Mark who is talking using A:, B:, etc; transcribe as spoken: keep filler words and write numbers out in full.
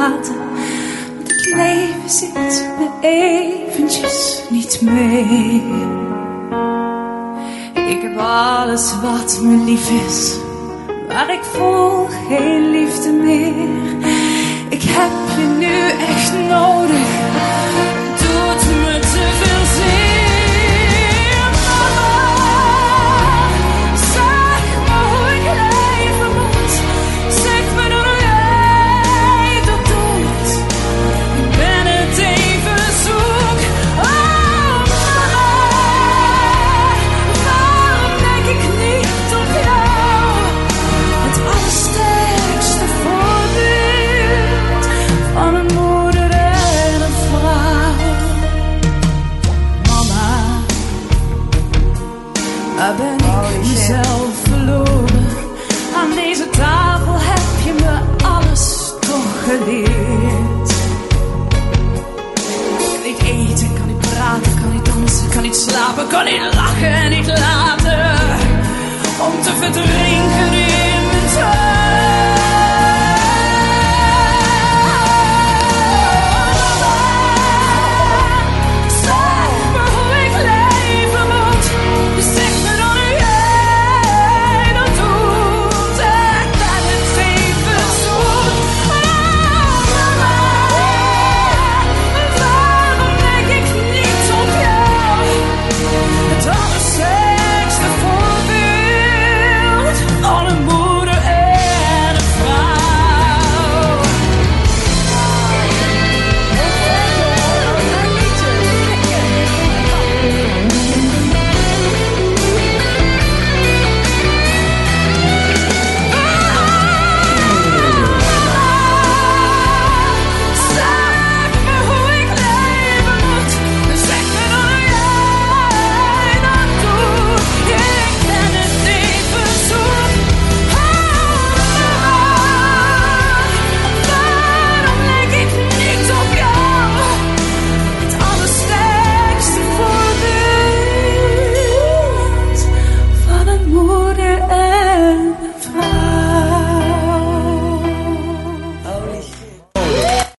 A: praten. Want het leven zit me eventjes niet mee. Ik heb alles wat me lief is, maar ik voel geen liefde meer. Ik heb je nu echt nodig, het doet me te veel zeer. Mama, zeg me hoe ik leven moet. Zeg me hoe jij dat doet. Ik ben het even zoek. Oh mama, waarom denk ik niet op jou? Het allersterkste voorbeeld van een moeder en een vrouw. Mama, waar ben ik mezelf verloren? Aan deze tafel heb je me alles toch geleerd. Kan niet eten, kan niet praten, kan niet dansen, kan niet slapen, kan niet lachen en niet laten. Om te verdrinken